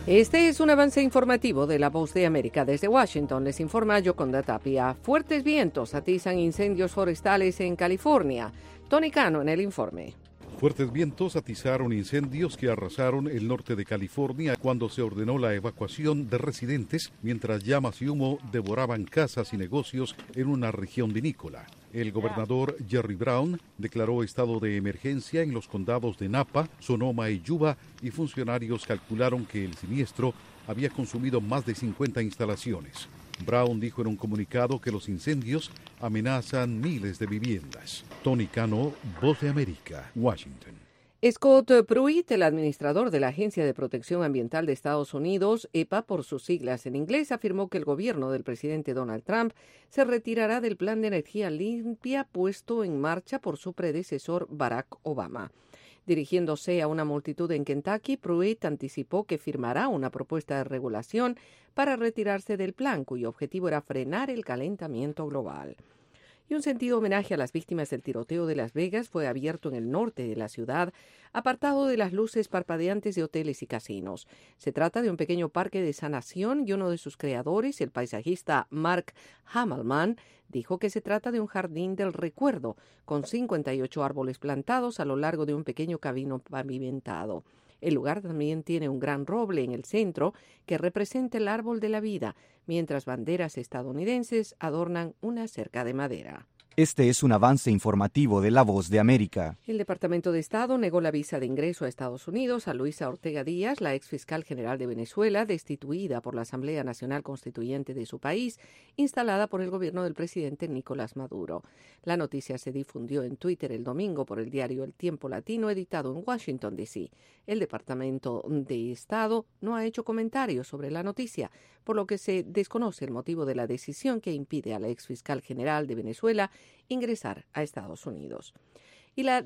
Este es un avance informativo de La Voz de América. Desde Washington les informa Yoconda Tapia. Fuertes vientos atizan incendios forestales en California. Tony Cano en el informe. Fuertes vientos atizaron incendios que arrasaron el norte de California cuando se ordenó la evacuación de residentes mientras llamas y humo devoraban casas y negocios en una región vinícola. El gobernador Jerry Brown declaró estado de emergencia en los condados de Napa, Sonoma y Yuba y funcionarios calcularon que el siniestro había consumido más de 50 instalaciones. Brown dijo en un comunicado que los incendios amenazan miles de viviendas. Tony Cano, Voz de América, Washington. Scott Pruitt, el administrador de la Agencia de Protección Ambiental de Estados Unidos, EPA por sus siglas en inglés, afirmó que el gobierno del presidente Donald Trump se retirará del plan de energía limpia puesto en marcha por su predecesor Barack Obama. Dirigiéndose a una multitud en Kentucky, Pruitt anticipó que firmará una propuesta de regulación para retirarse del plan, cuyo objetivo era frenar el calentamiento global. Y un sentido homenaje a las víctimas del tiroteo de Las Vegas fue abierto en el norte de la ciudad, apartado de las luces parpadeantes de hoteles y casinos. Se trata de un pequeño parque de sanación y uno de sus creadores, el paisajista Mark Hamelman, dijo que se trata de un jardín del recuerdo, con 58 árboles plantados a lo largo de un pequeño camino pavimentado. El lugar también tiene un gran roble en el centro que representa el árbol de la vida, mientras banderas estadounidenses adornan una cerca de madera. Este es un avance informativo de La Voz de América. El Departamento de Estado negó la visa de ingreso a Estados Unidos a Luisa Ortega Díaz, la ex fiscal general de Venezuela, destituida por la Asamblea Nacional Constituyente de su país, instalada por el gobierno del presidente Nicolás Maduro. La noticia se difundió en Twitter el domingo por el diario El Tiempo Latino, editado en Washington, D.C. El Departamento de Estado no ha hecho comentarios sobre la noticia, por lo que se desconoce el motivo de la decisión que impide a la ex fiscal general de Venezuela ingresar a Estados Unidos. Y la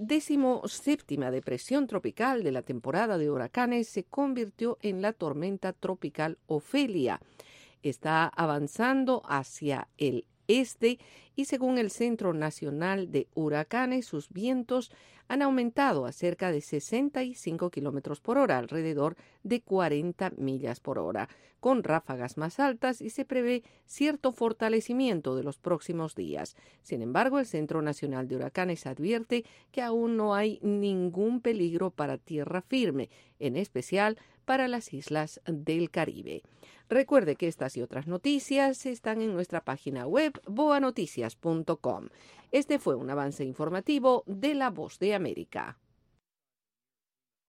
17ª depresión tropical de la temporada de huracanes se convirtió en la tormenta tropical Ofelia. Está avanzando hacia el este y según el Centro Nacional de Huracanes, sus vientos han aumentado a cerca de 65 kilómetros por hora, alrededor de 40 millas por hora, con ráfagas más altas y se prevé cierto fortalecimiento de los próximos días. Sin embargo, el Centro Nacional de Huracanes advierte que aún no hay ningún peligro para tierra firme, en especial para las islas del Caribe. Recuerde que estas y otras noticias están en nuestra página web boanoticias.com. Este fue un avance informativo de La Voz de América.